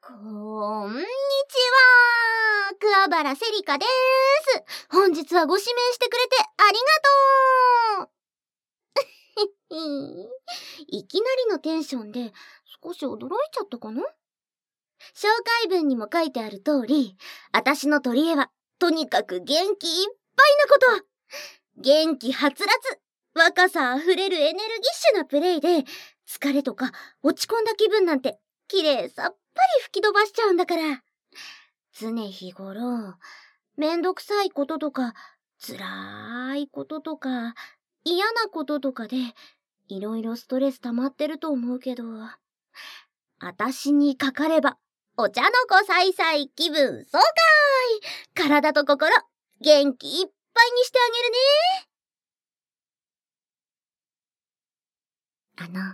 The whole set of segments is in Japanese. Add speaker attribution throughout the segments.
Speaker 1: こんにちは。桑原セリカです。本日はご指名してくれてありがとう。いきなりのテンションで少し驚いちゃったかな？紹介文にも書いてある通り、私の取り柄はとにかく元気いっぱいなこと。元気はつらつ、若さあふれるエネルギッシュなプレイで、疲れとか落ち込んだ気分なんて綺麗さっぱり吹き飛ばしちゃうんだから。常日頃、めんどくさいこととか、辛いこととか、嫌なこととかで、いろいろストレス溜まってると思うけど、あたしにかかれば、お茶の子さいさい気分爽快！体と心、元気いっぱいにしてあげるね。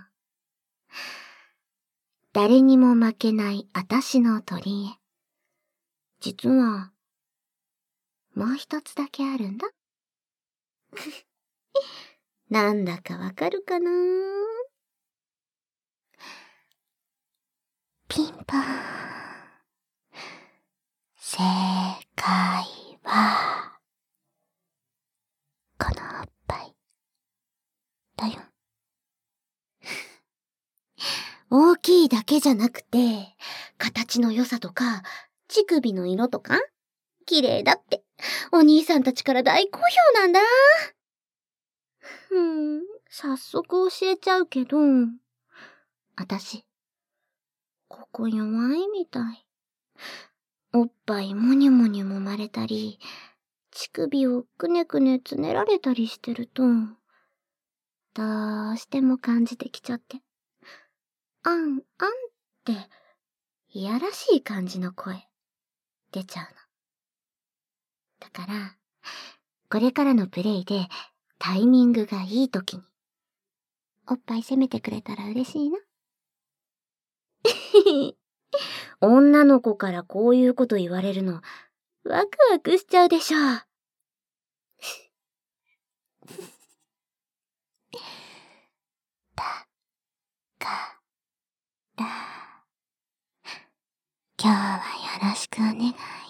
Speaker 1: 誰にも負けないあたしの取り柄。実は、もう一つだけあるんだ。なんだかわかるかな？ピンポーン。正解は、このおっぱいだよ。大きいだけじゃなくて、形の良さとか、乳首の色とか、綺麗だって、お兄さんたちから大好評なんだ。早速教えちゃうけど、あたし、ここ弱いみたい。おっぱいもにゅもにゅ揉まれたり、乳首をくねくねつねられたりしてると、どうしても感じてきちゃって、あんあんって、いやらしい感じの声、出ちゃうの。だから、これからのプレイでタイミングがいいときに、おっぱい攻めてくれたら嬉しいな。女の子からこういうこと言われるの、ワクワクしちゃうでしょ。だから、今日はよろしくお願い。